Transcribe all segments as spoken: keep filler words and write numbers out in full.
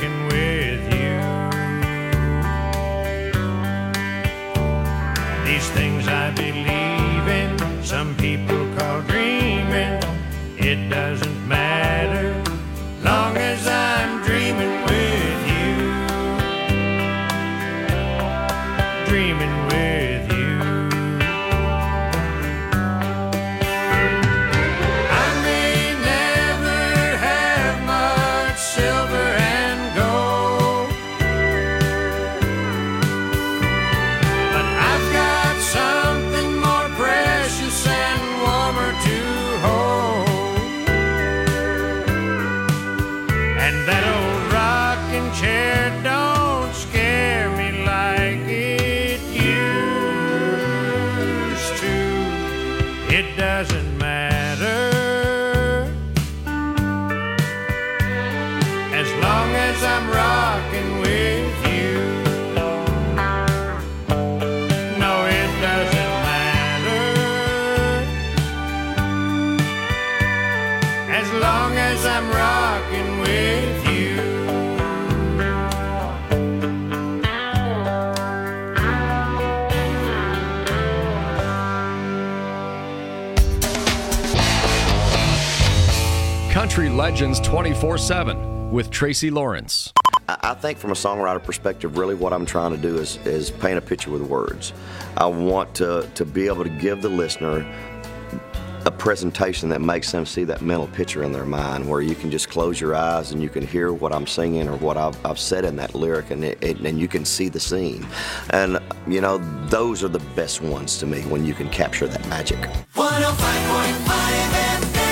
rocking with you. These things I believe in, some people call dreaming. It doesn't matter, long as I'm dreaming with you. Dreaming with you. I may never have much silver and gold, but I've got something more precious and warmer to hold. And that old rocking chair don't scare me like it used to. It doesn't matter, as long as I'm rocking with you. No, it doesn't matter, as long as I'm rocking with you. Country Legends twenty-four seven with Tracy Lawrence. I think from a songwriter perspective, really what I'm trying to do is, is paint a picture with words. I want to, to be able to give the listener a presentation that makes them see that mental picture in their mind, where you can just close your eyes and you can hear what I'm singing or what I've, I've said in that lyric, and, it, it, and you can see the scene. And, you know, those are the best ones to me, when you can capture that magic. one oh five point five F M.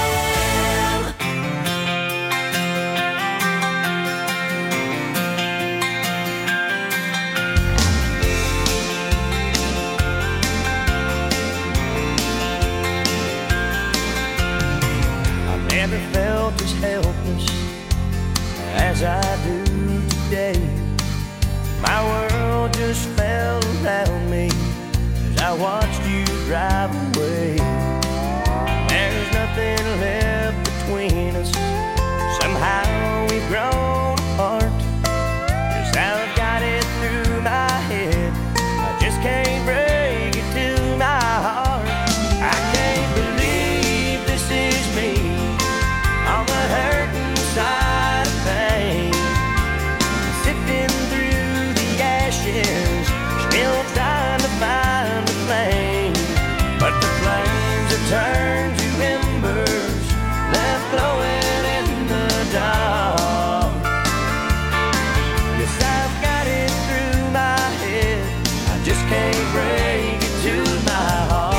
Never felt as helpless as I do today. My world just fell around me as I watched you drive away. There's nothing left between us, somehow we've grown apart. 'Cause I've got it through my head, I just can't break it to my heart. I can't believe this is me on the hurting side of pain, sifting through the ashes, still trying to find a flame. But the flames have turned to embers, left glowing in the dark. Yes, I've got it through my head, I just can't break it to my heart.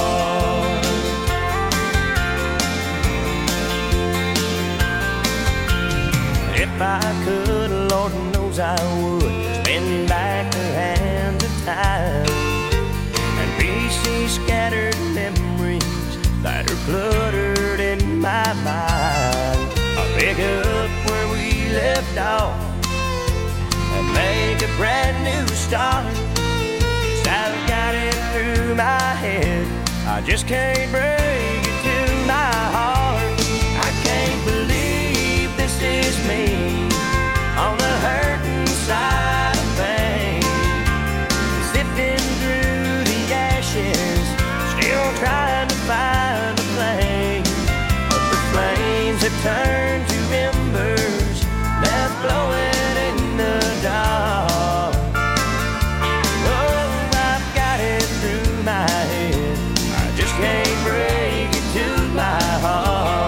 If I could, Lord knows I would, spin back the hands of time and piece scattered memories that are cluttered in my mind. I'll pick up where we left off and make a brand new start. 'Cause I've got it through my head, I just can't break it to my heart. I can't believe this is me on the hurting side of pain, sifting through the ashes, still trying to find a flame. But the flames have turned to embers, left glowing in the dark. Oh, I've got it through my head, I just can't break it to my heart.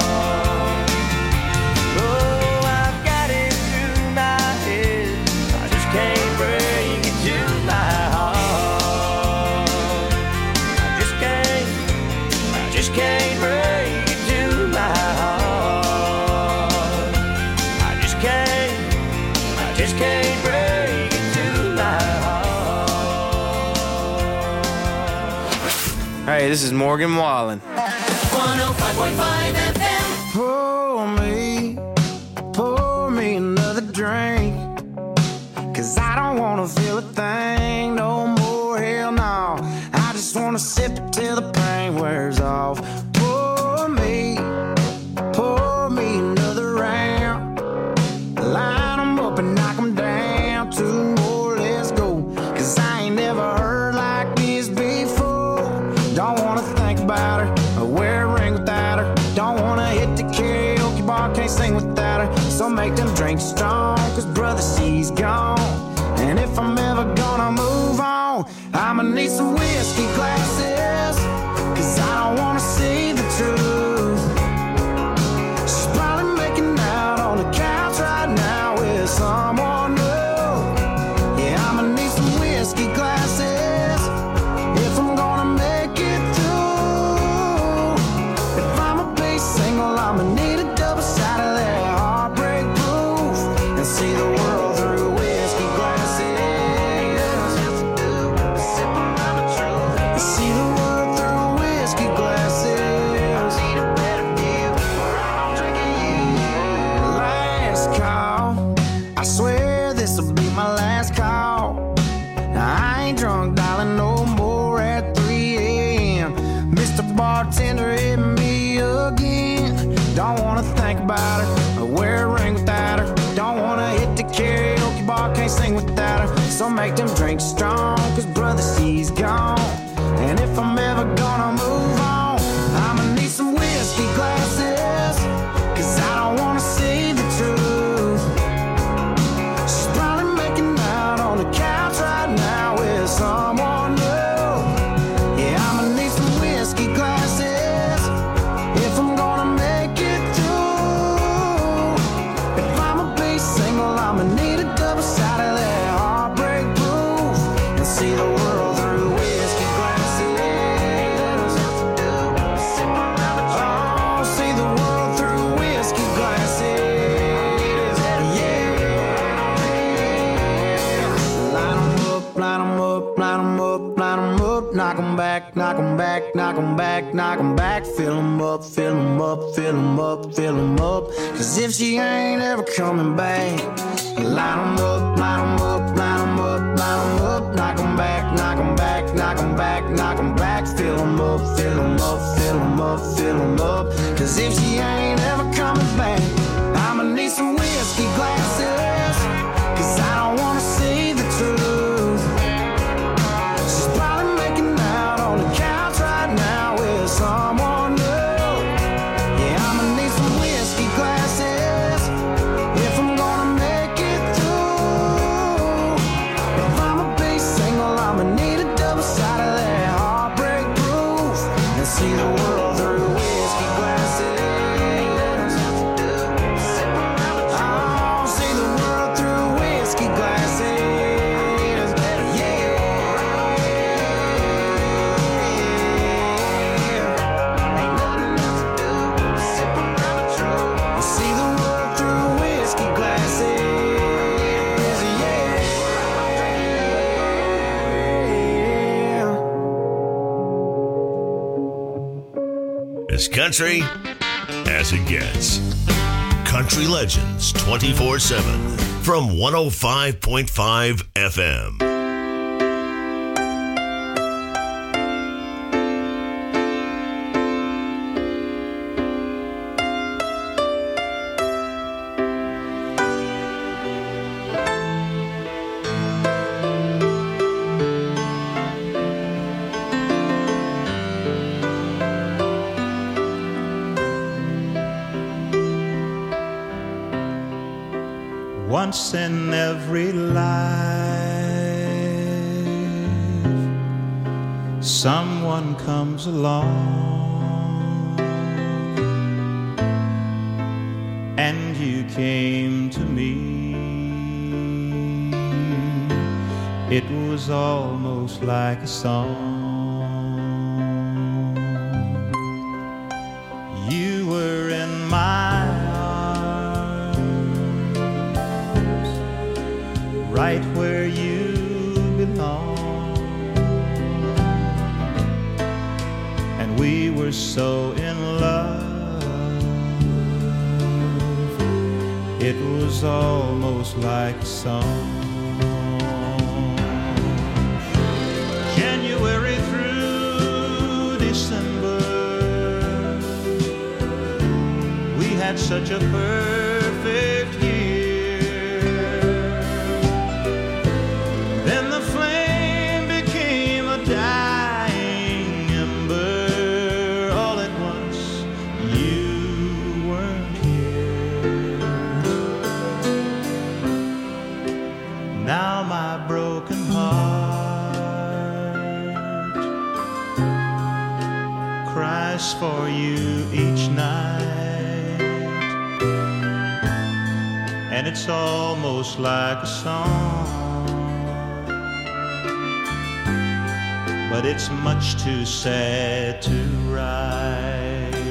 Can't break it to my heart. I just can't, I just can't break it to my heart. Hey, this is Morgan Wallen. one oh five point five F M. Pour me, pour me another drink, 'cause I don't wanna feel a thing no more, hell no. I just wanna sip it till the pain wears off. Pour me, pour me another round, line 'em up and knock 'em down. Two more, let's go. Cause I ain't never heard like this before. Don't wanna think about her or wear a ring without her. Don't wanna hit the karaoke bar, can't sing without her. So make them drinks strong, cause brother, she's gone. And if I'm ever gonna move on, I'ma need some whiskey glasses, cause I don't wanna see the truth. She's probably making out on the couch right now with someone new. Yeah, I'ma need some whiskey glasses if I'm gonna make it through. If I'ma be single, I'ma need a double shot of that heartbreak proof and see the world through whiskey glasses. See the world through whiskey glasses. I need a better view, or I'm drinking you. Last call, I swear this'll be my last call. Now I ain't drunk, darling, no more at three a.m. Mister Bartender, hit me again. Don't wanna think about her or wear a ring without her. Don't wanna hit the karaoke bar, can't sing without her. So make them drinks strong, cause brother, she's gone. And if I'm ever gonna move on, I'ma need some whiskey glasses, cause I don't wanna see the truth. She's probably making out on the couch right now with someone new. Yeah, I'ma need some whiskey glasses if I'm gonna make it through. If I'ma be single, I'ma need a double shot of that heartbreak proof and see the world through whiskey glasses. Oh, see the world through whiskey glasses. Yeah. Line 'em up, line 'em up, line 'em up, line 'em up. Knock 'em back, knock 'em back, knock 'em back, knock 'em back. Fill 'em up, fill 'em up, fill 'em up, fill 'em up. Cause if she ain't ever coming back, line 'em up, line 'em up, line 'em up, line 'em up. Knock 'em back, knock 'em back, knock 'em back, knock 'em back. Fill 'em up, fill 'em up, fill 'em up, fill 'em up. Cause if she ain't ever coming back, I'ma need some whiskey glasses, cause I don't wanna see the truth. She's probably making out on the couch right now with someone new. Yeah, I'ma need some whiskey glasses if I'm gonna make it through. If I'ma be single, I'ma need a double shot of that heartbreak proof and see the world through whiskey glasses. Oh, see the world through whiskey glasses. Yeah. Ain't nothing else to do but sip around the truth. See the world through whiskey glasses. Yeah. As country as it gets. Country Legends twenty-four seven from one oh five point five F M. Once in every life, someone comes along, and you came to me. It was almost like a song. You were in my right where you belong, and we were so in love, it was almost like a song. January through December, we had such a perfect year. cries for you each night, and it's almost like a song, but it's much too sad to write.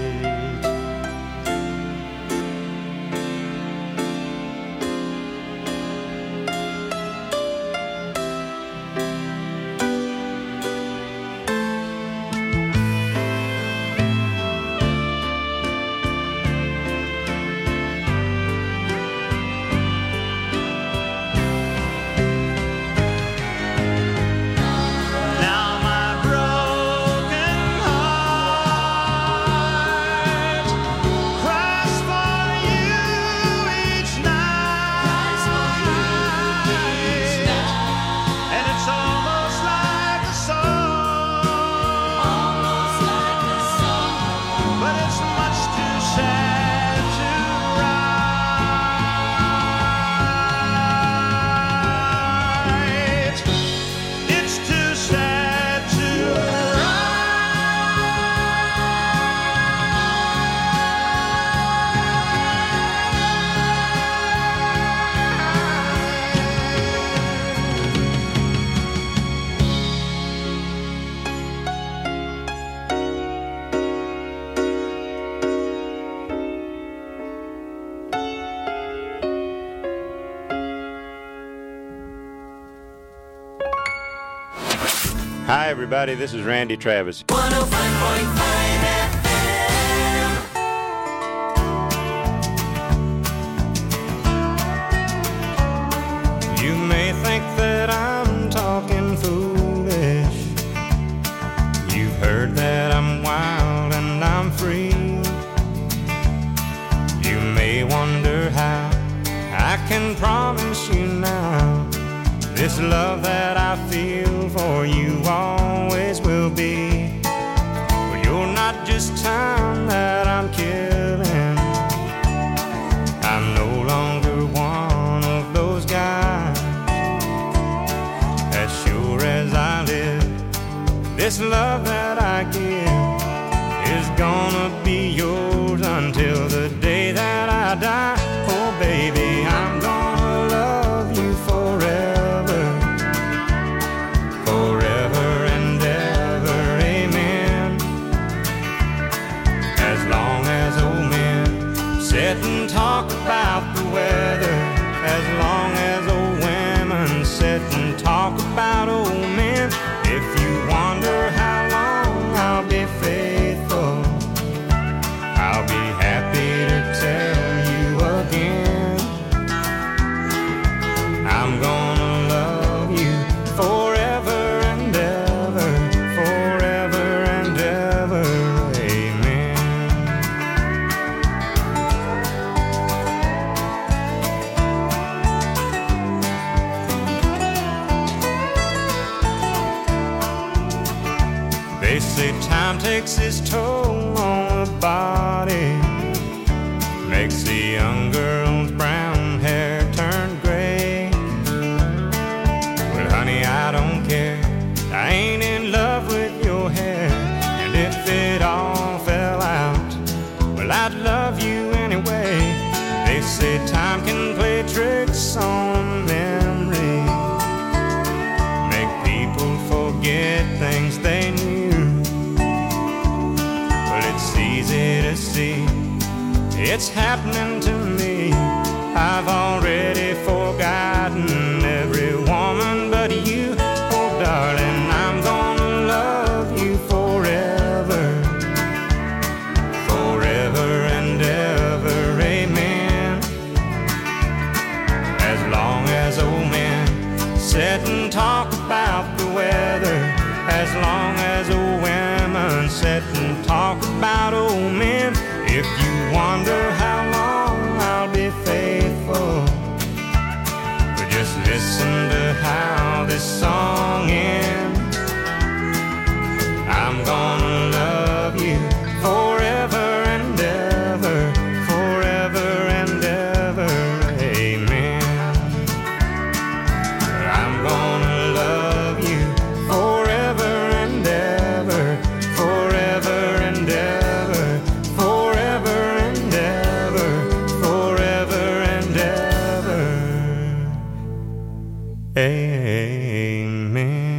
Hi, everybody. This is Randy Travis. one oh five point five F M. You may think that I'm talking foolish. You've heard that I'm wild and I'm free. You may wonder how I can promise you now this love that I feel for you always will be. But you're not just time that I'm killing. I'm no longer one of those guys. As sure as I live, this love that I give is gonna be yours until the day that I die. Oh baby, I'm gonna love you forever. And talk about the weather, as long as old women sit and talk about old men. If you wonder how long I'll be faithful, I'll be happy to tell you again. I'm gonna love you forever and ever, forever and ever. Amen. They say time takes its toll on the body, makes the young girl's brown hair turn gray. Well, honey, I don't care. I ain't in love with your hair. And if it all fell out, well, I'd love you anyway. They say time can play tricks on memory, make people forget things they knew. It's easy to see, it's happening to me. I've already forgotten every woman but you. Oh darling, I'm gonna love you forever, forever and ever, amen. As long as old men sit and talk about the weather, as long as old women sit and talk about old men. If you wonder how long I'll be faithful, but just listen to how this song ends. I'm gonna love you forever and ever, forever and ever, amen. I'm gonna love you forever and ever, forever and ever. Amen.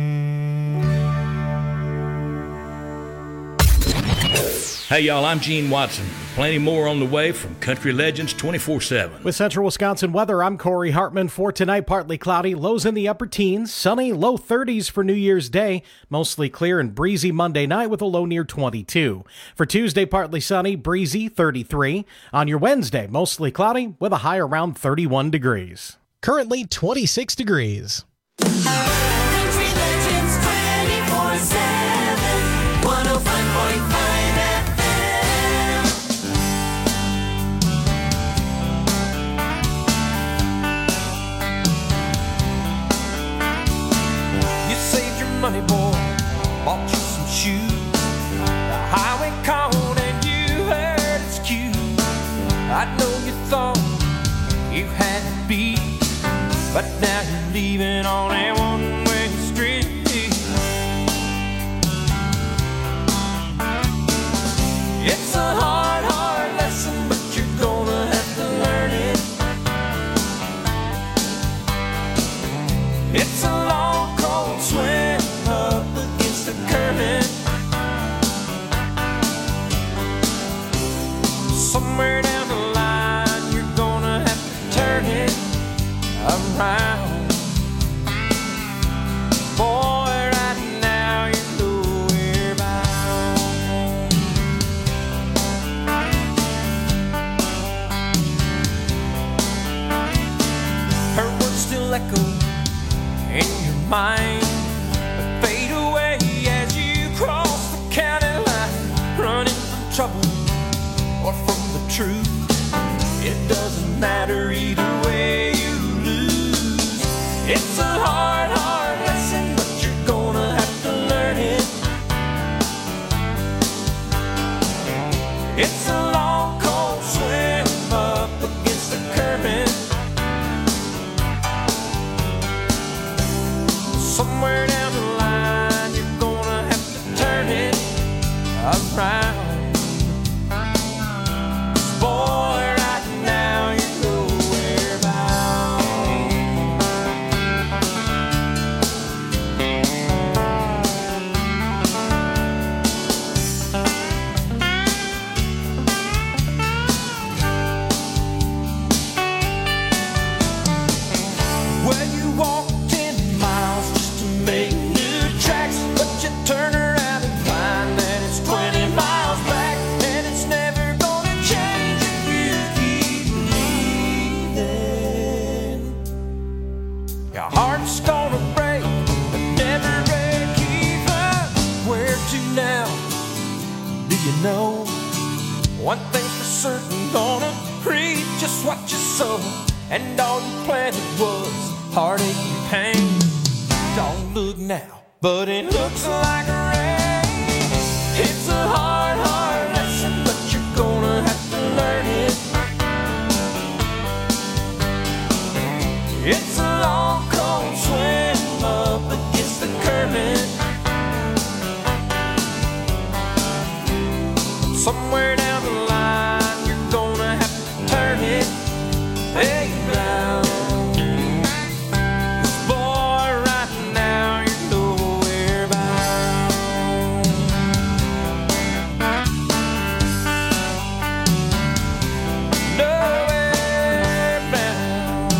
Hey, y'all, I'm Gene Watson. Plenty more on the way from Country Legends twenty-four seven. With Central Wisconsin weather, I'm Corey Hartman. For tonight, partly cloudy, lows in the upper teens, sunny, low thirties for New Year's Day, mostly clear and breezy Monday night with a low near twenty-two. For Tuesday, partly sunny, breezy, thirty-three. On your Wednesday, mostly cloudy with a high around thirty-one degrees. Currently twenty-six degrees. Country Legends twenty-four seven, one oh five point five F M. You saved your money, boy, bought you some shoes. The highway called and you heard its cue. I know you thought you had to be, but now you're leaving on a one-way street. It's a hard, hard lesson, but you're gonna have to learn it. It's a long, cold swim up against the current. Somewhere down the line, you're gonna have to turn it around. Boy, right now you're nowhere bound. Her words still echo in your mind, but fade away as you cross the county line. Running from trouble or from the truth, it doesn't matter either way you lose. It's a hard, hard lesson, but you're gonna have to learn it. It's a long, cold swim up against the current. Somewhere down the line, you're gonna have to turn it around. Boy, right now you're nowhere bound. Well, you walk ten miles just to make new tracks, but you turn around and find that it's twenty miles back, and it's never gonna change if you keep leaving. Your heart's gonna break, but never break even. Where to now? Do you know? One thing's for certain, gonna reap just what you sow, and all you planted was heartache and pain. Don't look now, but it looks like rain. It's a hard, hard lesson, but you're gonna have to learn it. It's a long, cold swim up against the current. Somewhere down the line, you're gonna have to turn it around. Boy, right now you're nowhere bound. Nowhere bound.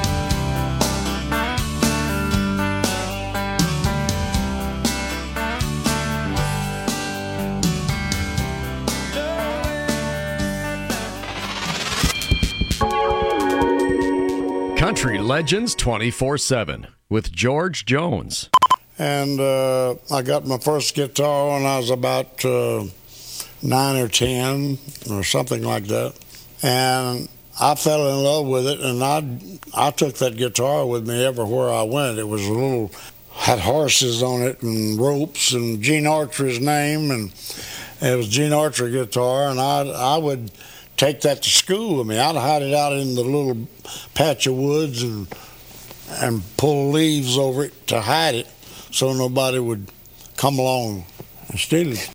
Country Legends twenty-four seven with George Jones. And uh, I got my first guitar when I was about uh, nine or ten or something like that. And I fell in love with it, and I I took that guitar with me everywhere I went. It was a little, had horses on it and ropes, and Gene Archer's name, and it was Gene Archer guitar, and I I would take that to school with me. I'd hide it out in the little patch of woods and and pull leaves over it to hide it so nobody would come along and steal it.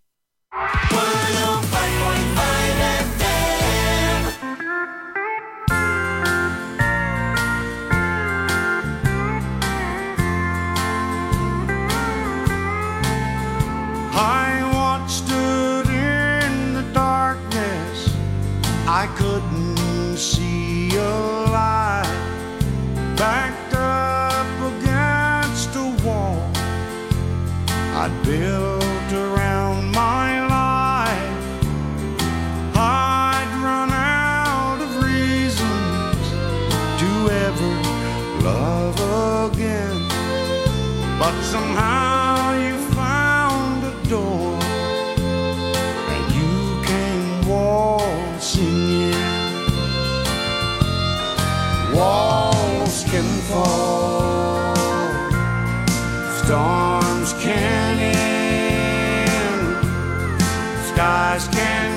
but somehow you found a door and you came waltzing in. Walls can fall, storms can end, skies can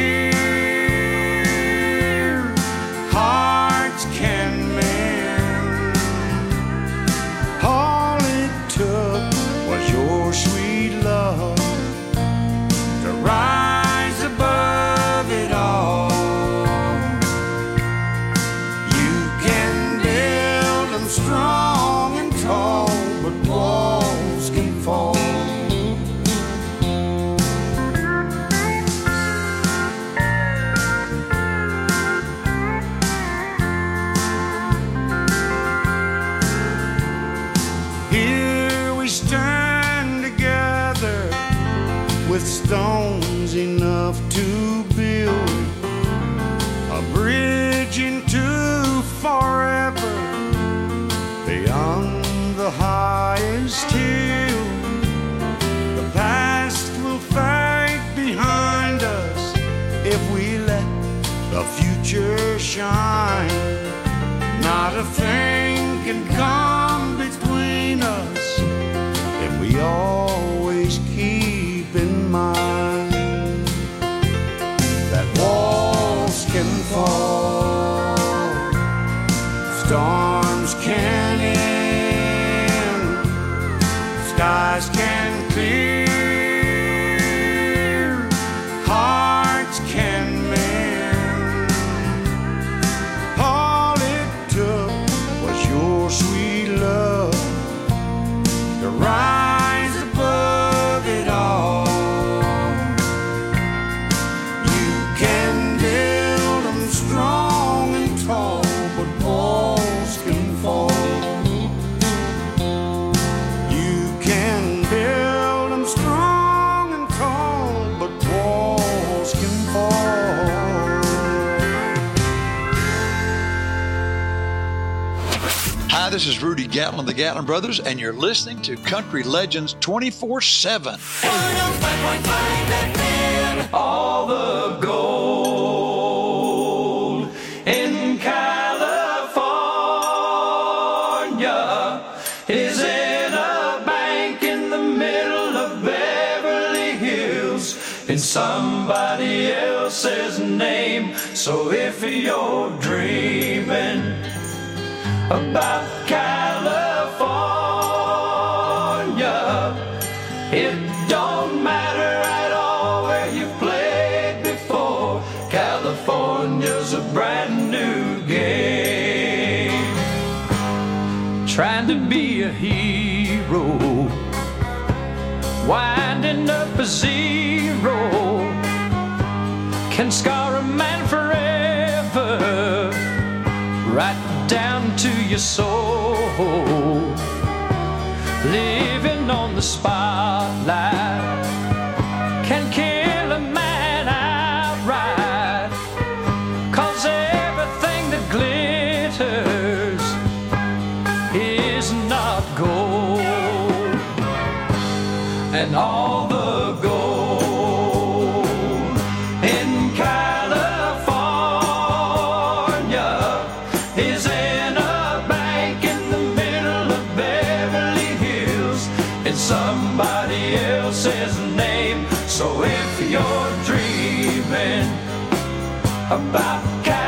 clear, hearts can mend. All it took was your sweet love to rise above it all. You can build them strong and tall, but walls can fall. Here we stand together with stones enough to build a bridge into forever beyond the highest hill. The past will fade behind us if we let the future shine. Not a thing can come between us if we always keep in mind that walls can fall, storms can end, skies can clear, hearts can mend. All it took was your sweet love to rise above it all. You can build them strong and tall, but walls can fall. You can build them strong and tall, but walls can fall. Hi, this is Rudy Gatlin of the Gatlin Brothers, and you're listening to Country Legends twenty-four seven. All the gold in California is in a bank in the middle of Beverly Hills in somebody else's name. So if you're dreaming about California, it don't matter at all where you played before. California's a brand new game. Trying to be a hero, winding up a zero, can scar a man forever, right down to your soul. Living on the spotlight can kill a man outright, 'cause everything that glitters is not gold. And all the gold in California is in a bank in the middle of Beverly Hills in somebody else's name. So if you're dreaming about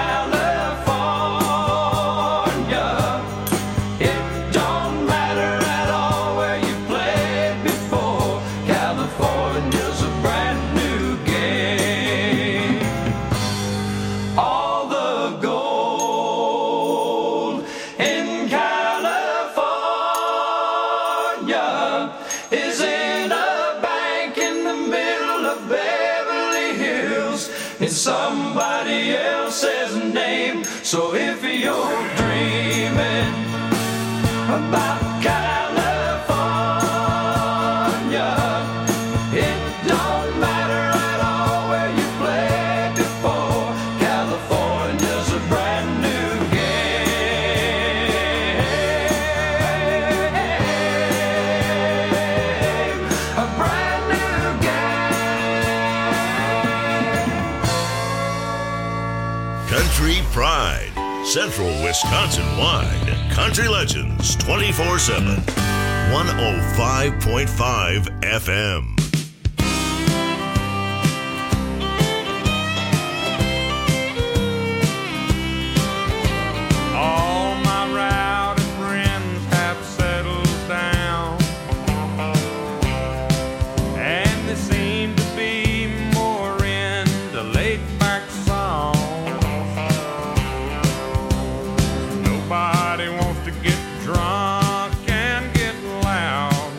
California, it don't matter at all where you played before. California's a brand new game. All the gold in California is in a bank in the middle of Central Wisconsin-wide. Country Legends twenty-four seven. one oh five point five F M. All my rowdy friends have settled down, and they seem to be more into laid-back songs. Nobody wants to get drunk and get loud.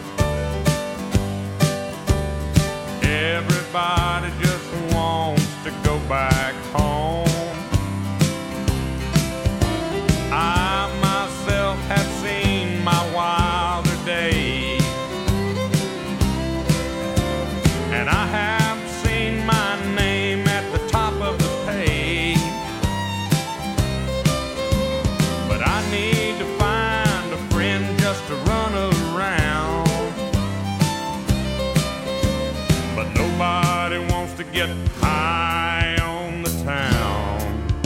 Everybody just wants to go back home. I myself have seen my wilder days, and I have seen my name at the top of the page. But I need to find a friend just to run around. But nobody wants to get high on the town.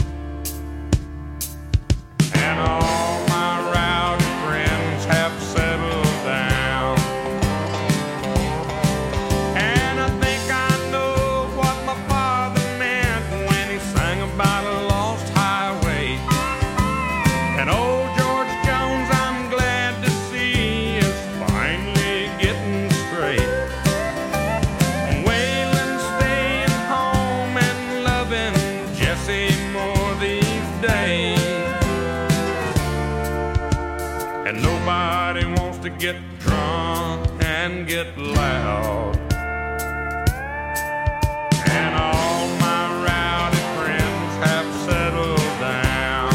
And all my rowdy friends have settled down. And I think I know what my father meant when he sang about a lost highway. And old George Jones, I'm glad to see, is finally getting straight. And Waylon staying home and loving Jesse more these days. And nobody wants to get drunk and get loud. And all my rowdy friends have settled down.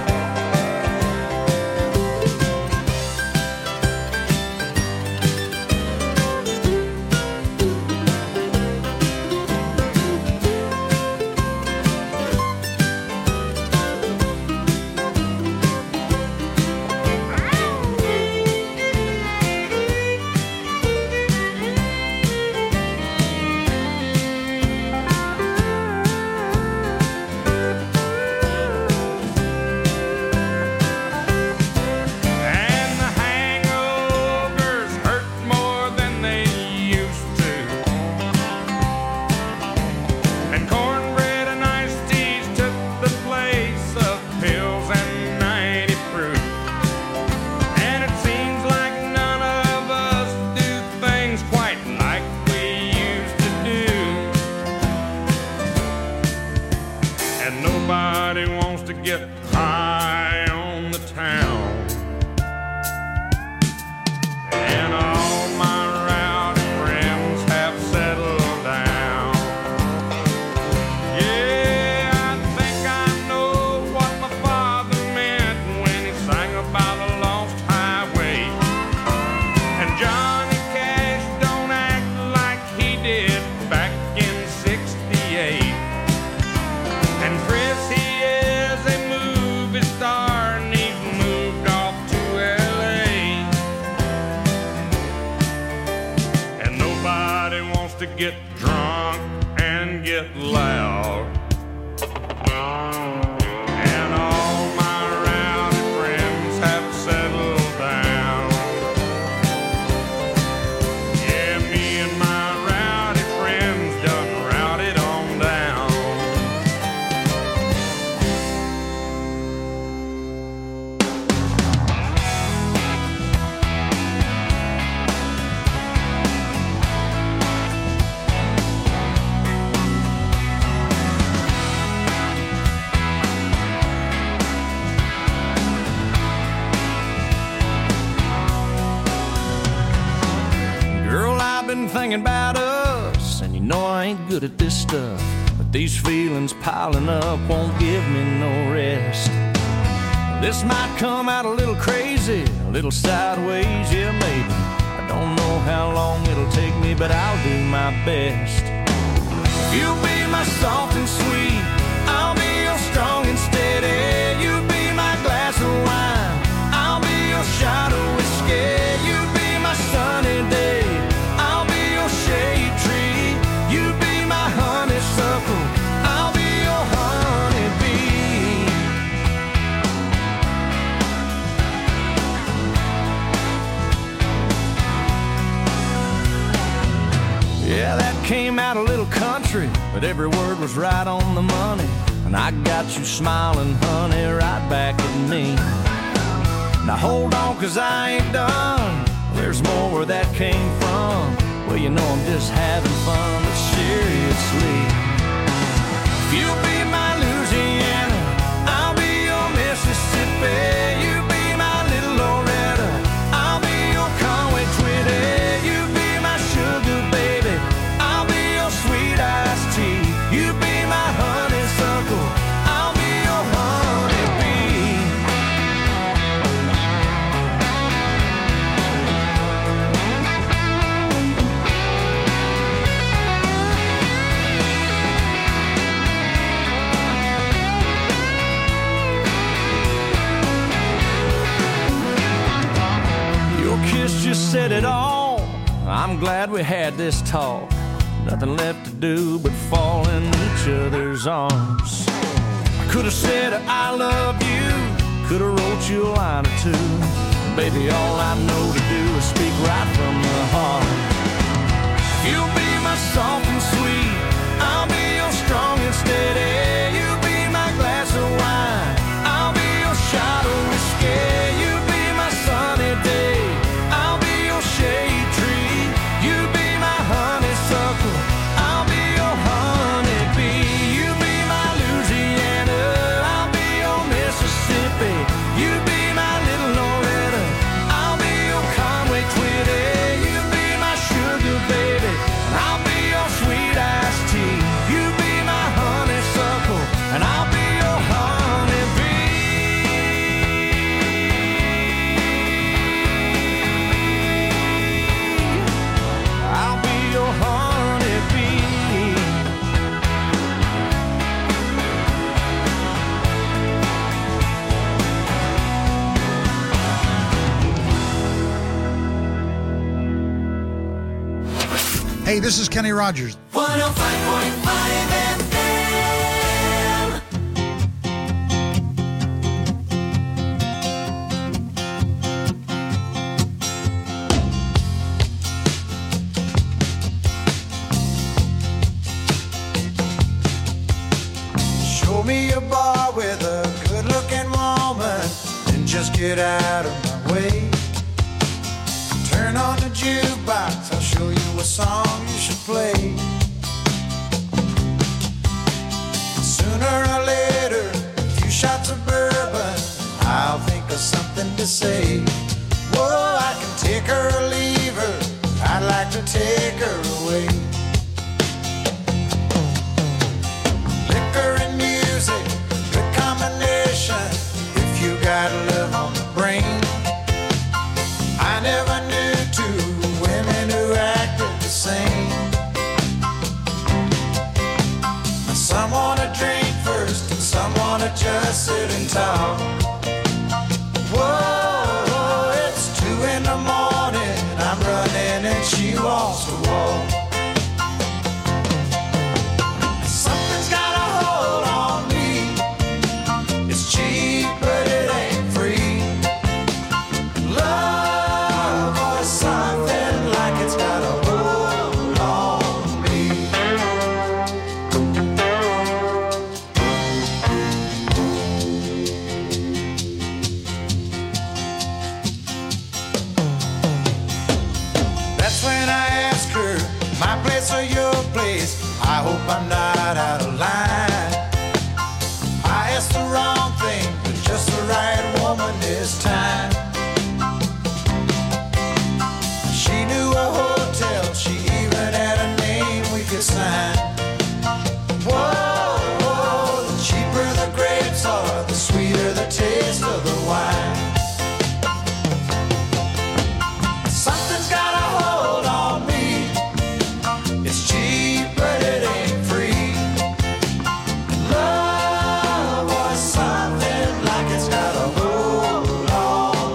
And the hangovers hurt more than they used to. And cornbread and iced teas took the place of pills and ninety proof. And it seems like none of us do things quite like we used to do. And nobody wants to get high on the town. And all my rowdy friends have settled down. Yeah, I think I know what my father meant when he sang about a lost highway. And Johnny Cash don't act like he did back in sixty-eight. And Chris, he is a movie star, and he's moved off to L A. And nobody wants to get drunk and get loud. And all my rowdy friends have settled down. Yeah, me and my rowdy friends done routed on down. Girl, I've been thinking about us, and you know I ain't good at this stuff. But these feelings piling up won't give me no rest. This might come out a little crazy, a little sideways, yeah, maybe. I don't know how long it'll take me, but I'll do my best. You'll be my soft and sweet, I'll be your strong and steady. You be my glass of wine, I'll be your shot of whiskey. You be my sunny day, I'll be your shade tree. You be my honeysuckle, I'll be your honeybee. came out a little country, but every word was right on the money. And I got you smiling, honey, right back at me. Now hold on, cause I ain't done. There's more where that came from. Well, you know I'm just having fun, but seriously, if you'll be my Louisiana, I'll be your Mississippi. You be my little Loretta, I'll be your Conway Twitty. You be my sugar baby, I'll be your sweet iced tea. You be my honeysuckle, I'll be your honeybee. Your kiss just said it all. I'm glad we had this talk. Nothing left to do but fall in each other's arms. I could have said I love you, could have wrote you a line or two. Baby, all I know to do is speak right from the heart. You'll be my soft and sweet, I'll be your strong and steady. You be my glass of wine, I'll be your shot of whiskey. You be my sunny day, I'll be your shade tree. You be my honeysuckle, I'll be your honeybee. You be my Louisiana, I'll be your Mississippi. You be my little Loretta, I'll be your Conway Twitty. You be my sugar baby, I'll be your sweet iced tea. You be my honeysuckle, and I'll be your honeybee. I'll be your honeybee. Hey, this is Kenny Rogers. one oh five point five F M. Show me a bar with a good-looking woman and just get out of my way. Turn on the jukebox, I'll show you a song you should play. Sooner or later, a few shots of bourbon, I'll think of something to say. Whoa, I can take her or leave her, I'd like to take her away. Liquor and music, good combination, if you got love on the brain. I never knew two women who acted the same. Some wanna drink first and some wanna just sit and talk. Whoa, it's two in the morning, I'm running and she wants to walk. Something's got a hold on me. It's cheap, but it ain't free. Love was something like it's got a hold on me. That's when I ask her, my place or your place? I hope I'm not out of line. I asked the wrong thing, but just the right woman this time. She knew a hotel, she even had a name we could sign. Whoa, whoa, the cheaper the grapes are, the sweeter the taste of the wine. Something's got a hold on me. It's cheap, but it ain't free. Love was something like it's got a hold on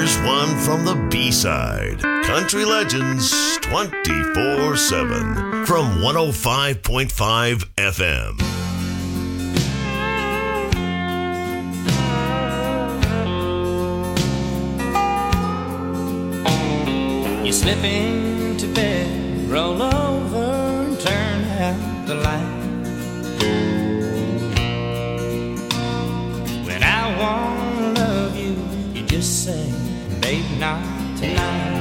Here's one from the B-side. Country Legends twenty-four seven from one oh five point five F M. You slip into bed, roll over and turn out the light. When I wanna love you, you just say, babe, not tonight.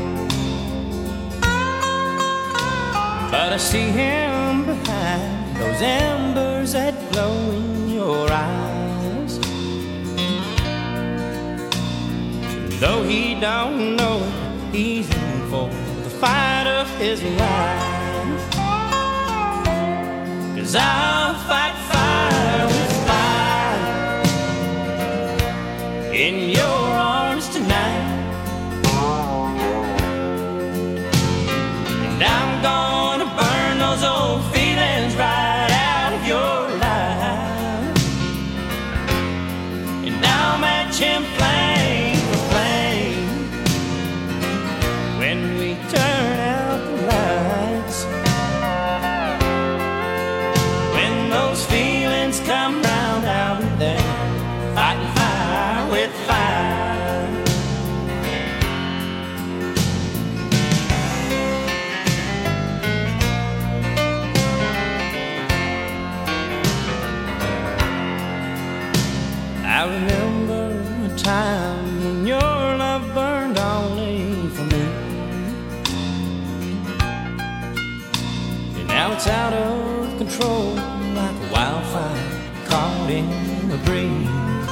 But I see him behind those embers that glow in your eyes. Though he don't know it, he's in for the fight of his life. 'Cause I'll fight fire with fire in your arms tonight. And I'm gonna burn those old feelings right out of your life. And I'll match him flame for flame when we turn out the lights. When those feelings come round, I'll be there, fighting fire with fire. I remember a time when your love burned only for me, and now it's out of control like a wildfire caught in the breeze.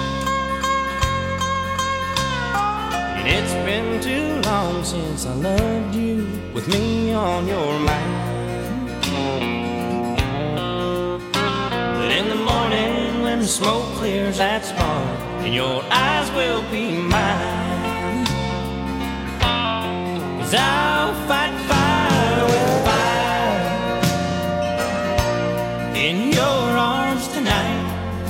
And it's been too long since I loved you with me on your mind. But in the morning when the smoke clears that spark, and your eyes will be mine. 'Cause I'll fight fire with fire in your arms tonight.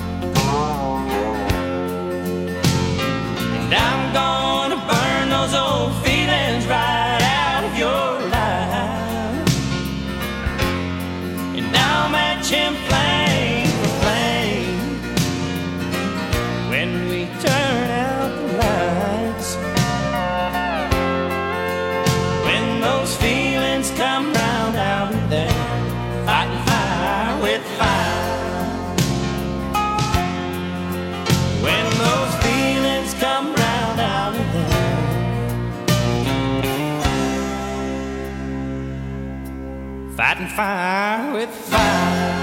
And I'm gonna burn those old feelings right out of your life. And I'll match him flame for flame when we turn out the lights. When those feelings come round, I'll be there, fighting fire with fire. When those feelings come round, I'll be there, fighting fire with fire.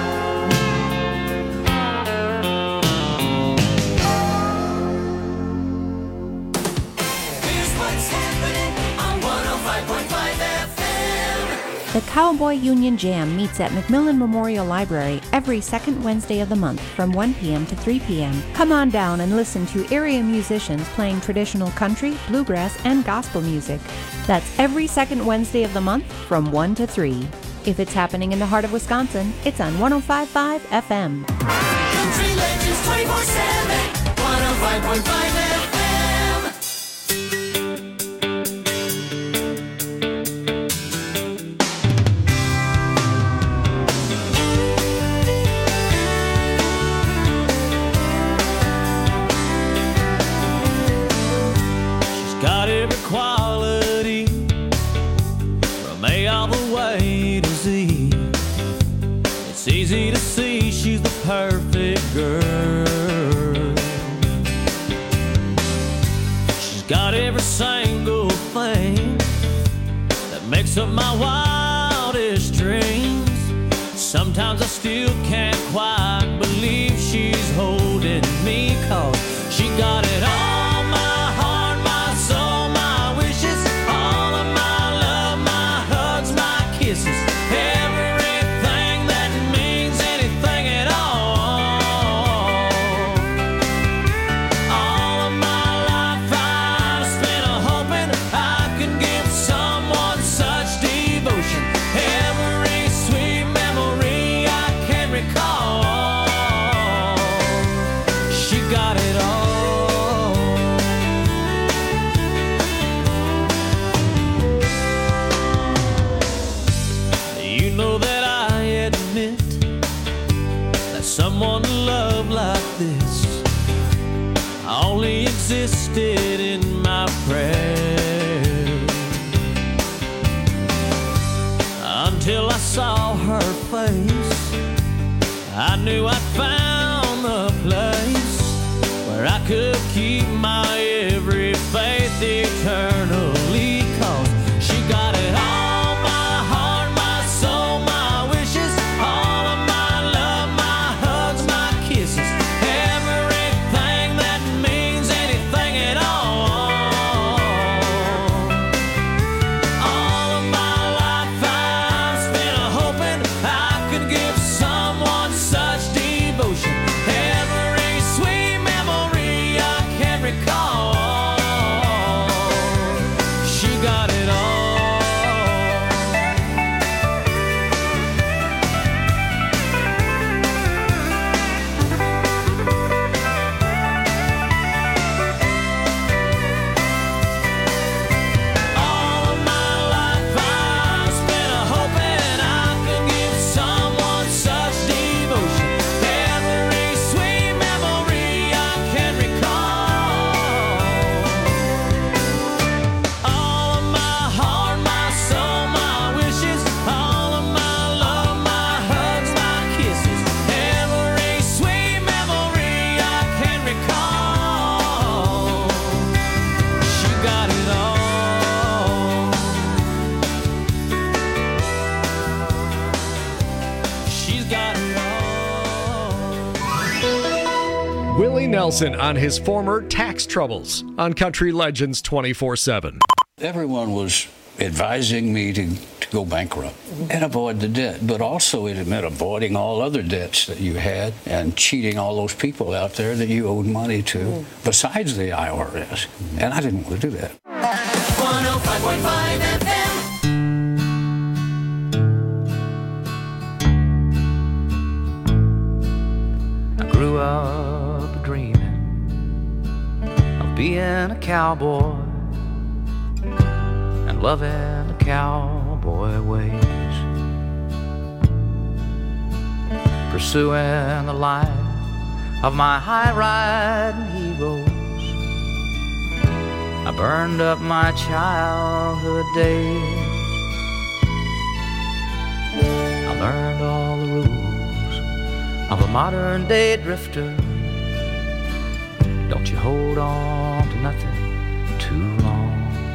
The Cowboy Union Jam meets at McMillan Memorial Library every second Wednesday of the month from one p.m. to three p.m. Come on down and listen to area musicians playing traditional country, bluegrass, and gospel music. That's every second Wednesday of the month from one to three. If it's happening in the heart of Wisconsin, it's on one oh five point five F M. Country Legends twenty-four seven, one oh five point five F M. Got every quality from A all the way to Z. It's easy to see she's the perfect girl. She's got every single thing that makes up my wildest dreams. Sometimes I still can't quite believe she's holding me, 'cause she got it all. Got it all. persisted in my prayer until I saw her face. I knew I'd found the place where I could keep my every faith eternally, 'cause she got it all, my heart, my soul, my wishes, all of my love, my hugs, my kisses, everything that means anything at all. All of my life I've spent hoping I could give someone such devotion, every sweet memory I can recall. She got it all. All of my life I've spent hoping I could give someone such devotion, every sweet memory I can recall. All of my heart, my soul, my wishes, all of my love, my hugs, my kisses, every sweet memory I can recall. She got it all. She's got it all. Willie Nelson on his former tax troubles on Country Legends twenty-four seven. Everyone was advising me to, to go bankrupt and avoid the debt, but also it meant avoiding all other debts that you had and cheating all those people out there that you owed money to besides the I R S. And I didn't want to do that. one oh five point five F M. I grew up dreaming of being a cowboy and loving the cowboy ways, pursuing the life of my high-riding heroes. I burned up my childhood days. I learned all the rules of a modern-day drifter. Don't you hold on to nothing too long.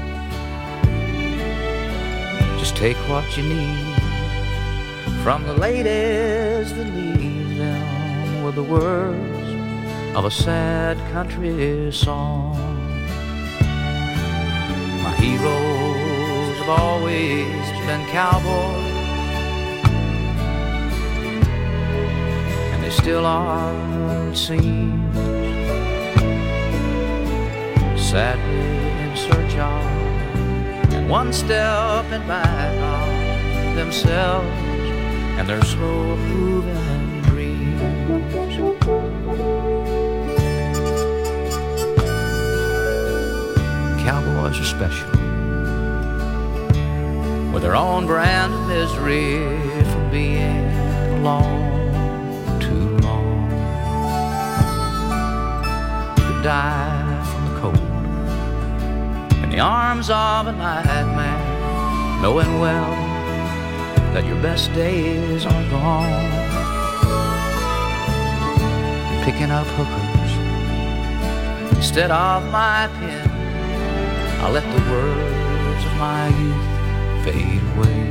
Just take what you need from the ladies that leave them with the words of a sad country song. My heroes have always been cowboys, and they still are, it seems, sadly in search of and one step in back of themselves and their slow moving dreams. Cowboys are special with their own brand of misery from being alone too long. You could die from the cold in the arms of a nightmare, knowing well that your best days are gone. Picking up hookers instead of my pen, I let the words of my youth fade away.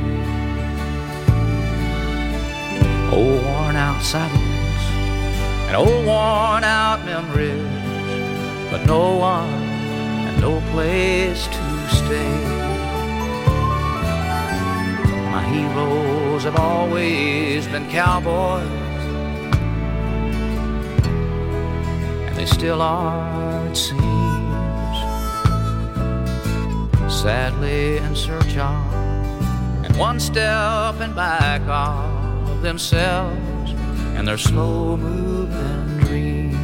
Old worn out saddles and old worn out memories, but no one and no place to stay. My heroes have always been cowboys, and they still are, it seems, sadly in search of and one step in back of themselves and their slow moving dreams.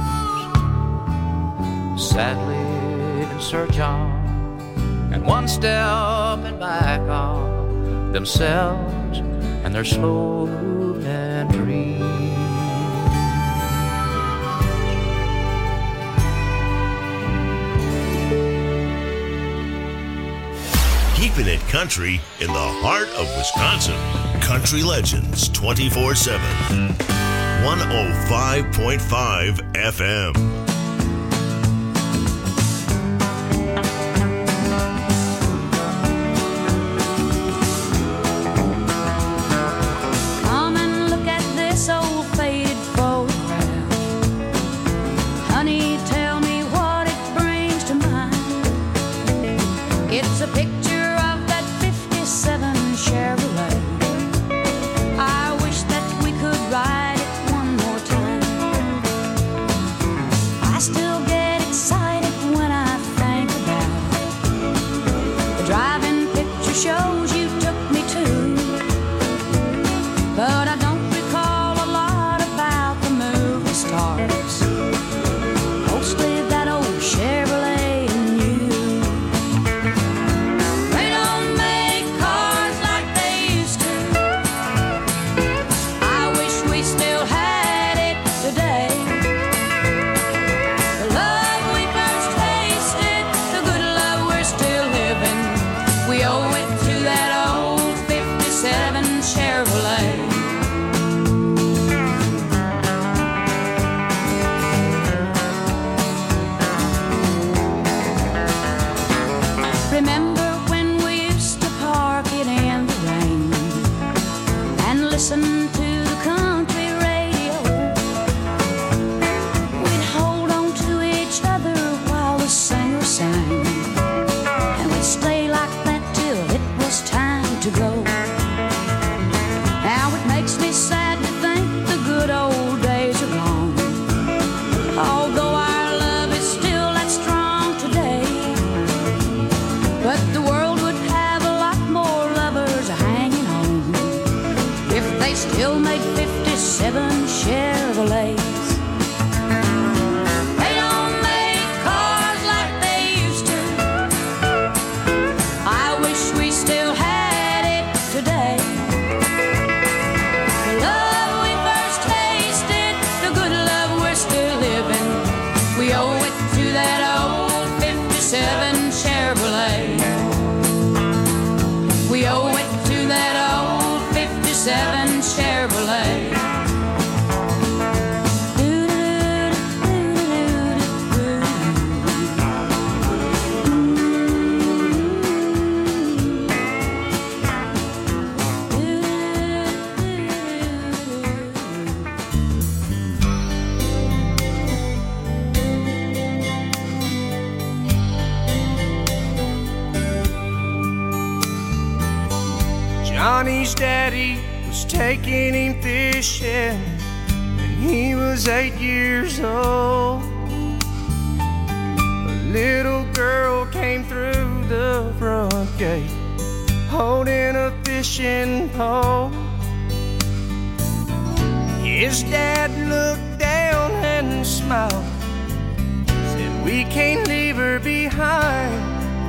Sadly in search of and one step in back of themselves and their slow moving dreams. keeping it country in the heart of Wisconsin. Country Legends twenty-four seven. one oh five point five F M. Come and look at this old faded photograph. Honey, tell me what it brings to mind. It's a picture of that fifty-seven Chevrolet. I wish that we could ride it one more time. I still get excited when I think about the driving picture shows you took me to. But I don't recall a lot about the movie stars. Mostly that old Chevrolet and you. They don't make cars like they used to. I wish we still had it today. The love we first tasted, the good love we're still living, we owe it to that old fifty-seven Chevrolet. Remember when we used to park it in the rain and listen to the country radio? We'd hold on to each other while the singer sang, and we'd stay like that till it was time to go. Now it makes me sad to think the good old days are gone, although our love is still that strong today. But the world would have a lot more lovers hanging on if they still made fifty-seven Chevrolets. They don't make cars like they used to. I wish we still had it today. The love we first tasted, the good love we're still living, we owe it to that old fifty-seven Chevrolet. We owe it to that old fifty-seven Chevrolet. Johnny's daddy was taking him fishing when he was eight years old. A little girl came through the front gate holding a fishing pole. His dad looked down and smiled, said, "We can't leave her behind.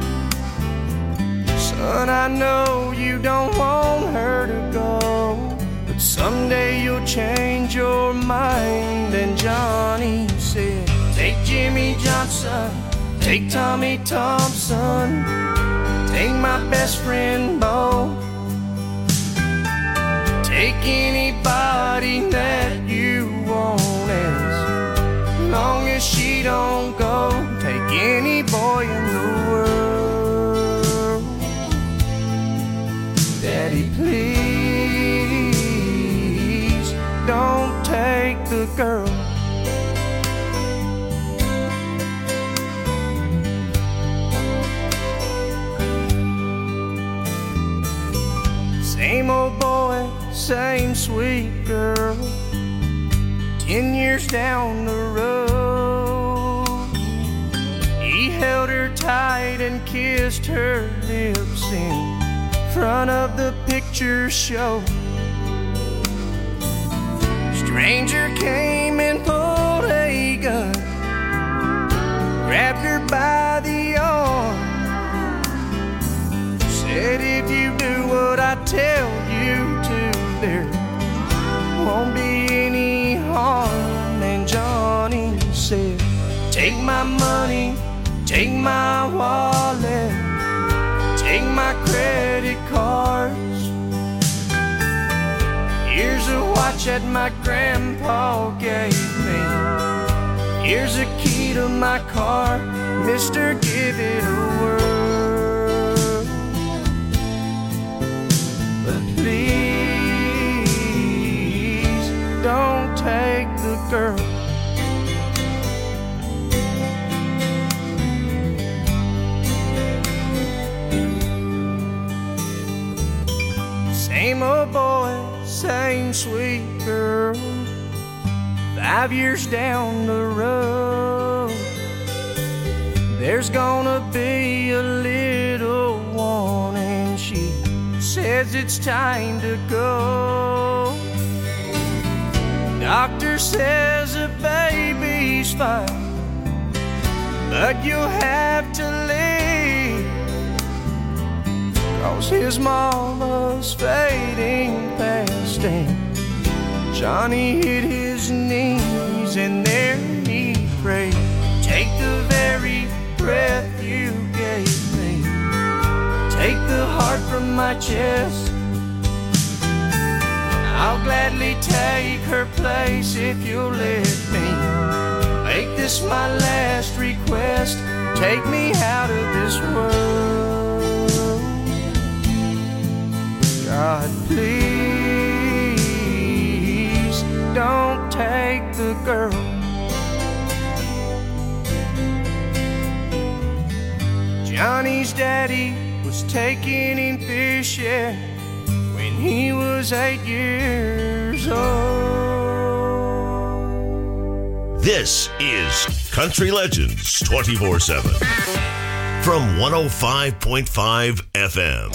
Son, I know you don't want her to go, but someday you'll change your mind." And Johnny said, "Take Jimmy Johnson, take Tommy Thompson, take my best friend Bo, take anybody that you want, as long as she don't go. Take any boy in the world. Daddy, please don't take the girl." Same old boy, same sweet girl. Ten years down the road, he held her tight and kissed her lips in front of the picture show. Stranger came and pulled a gun, grabbed her by the arm, said, "If you do what I tell you to, there won't be any harm." And Johnny said, "Take my money, take my wallet, take my credit cards. Here's a watch that my grandpa gave me. Here's a key to my car, mister, give it a whirl. But please don't take the girl. Same old boy, same sweet girl. Five years down the road, there's gonna be a little one, and she says it's time to go. Doctor says the baby's fine, but you'll have to leave, 'cause his mama's fading fast, and Johnny hit his knees and there he prayed, take the very breath you gave me, take the heart from my chest. I'll gladly take her place if you'll let me make this my last request. Take me out of this world. God, please don't take the girl. Johnny's daddy was taking him fishing when he was eight years old. This is Country Legends twenty-four seven from one oh five point five F M.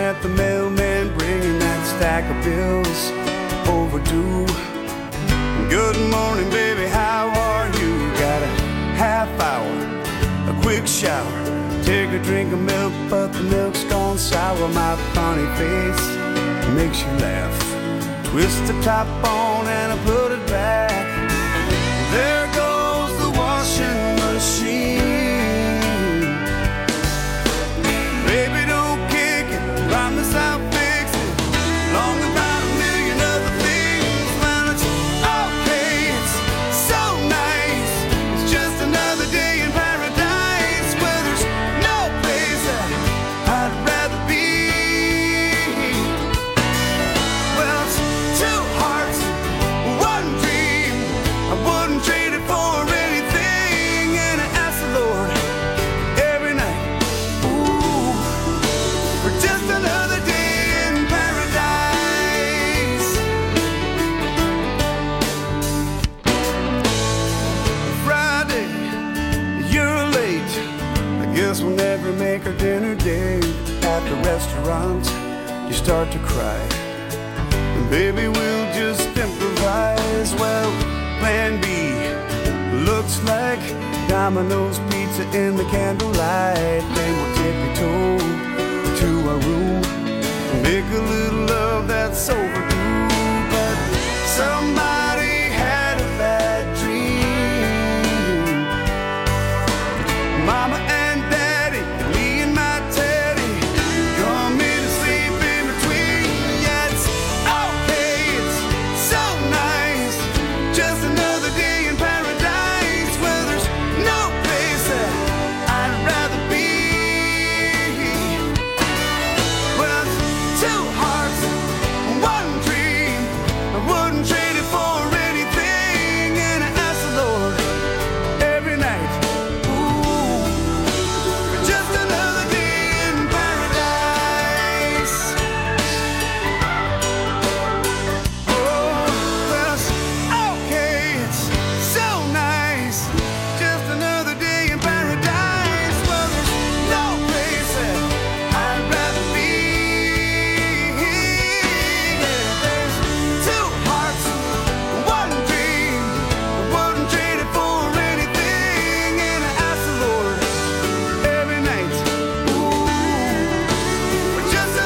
at the mailman bringing that stack of bills overdue. Good morning, baby, how are you? Got a half hour, a quick shower, take a drink of milk, but the milk's gone sour. My funny face makes you laugh. Twist the top on and I put it back. There goes the washing machine. Baby, don't kick it, promise I'll fix it. Long about a million other things, man, it's okay, it's so nice. It's just another day in paradise where there's no place that I'd rather be. Well, it's two hearts, one dream. I wouldn't trade it for anything. And I ask the Lord every night, ooh, for just another day in paradise. Friday, you're late. I guess we'll never make our dinner date. At the restaurant, you start to cry. And baby, we'll just improvise. Well, plan B looks like Domino's pizza in the candlelight. Then we'll tippy-toe to our room and make a little love that's overdue. But somebody